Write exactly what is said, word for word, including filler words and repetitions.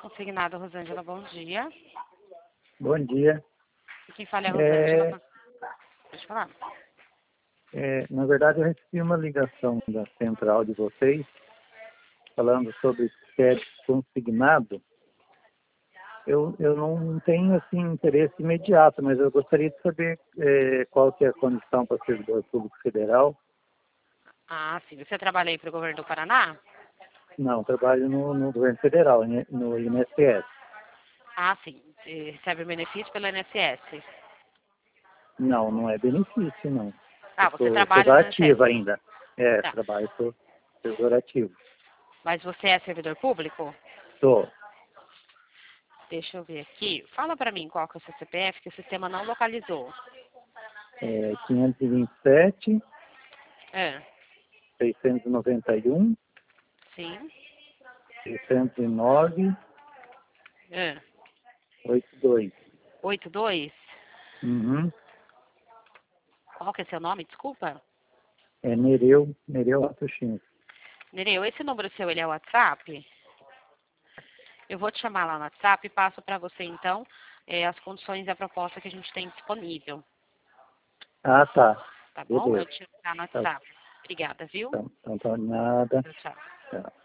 Consignado, Rosângela, bom dia. Bom dia. E quem fala é a Rosângela. É, Pode falar. é, na verdade, eu recebi uma ligação da central de vocês falando sobre crédito consignado. Eu, eu não tenho assim, interesse imediato, mas eu gostaria de saber é, qual que é a condição para servidor público federal. Ah, sim. Você trabalha aí para o governo do Paraná? Não, trabalho no, no governo federal, no I N S S. Ah, sim. Você recebe benefício pelo I N S S. Não, não é benefício, não. Ah, Eu você sou, sou trabalha da no I N S ativa S. ainda. É, Tá. trabalho, sou servidor ativo. Mas você é servidor público? Sou. Deixa eu ver aqui. Fala para mim qual que é o seu C P F, que o sistema não localizou. É, quinhentos e vinte e sete, Ah, seiscentos e noventa e um, sim. seiscentos e nove, Ah, oitenta e dois. oito dois. Uhum. Qual que é seu nome? Desculpa. É Nereu, Nereu Atuchinho. Nereu, esse número seu, ele é o WhatsApp? Eu vou te chamar lá no WhatsApp e passo para você, então, eh, as condições e a proposta que a gente tem disponível. Ah, tá. Tá bom? Eu Beleza. te chamar no Tá, WhatsApp. Obrigada, viu? tá, então, tá nada. Tchau, tchau. Tá.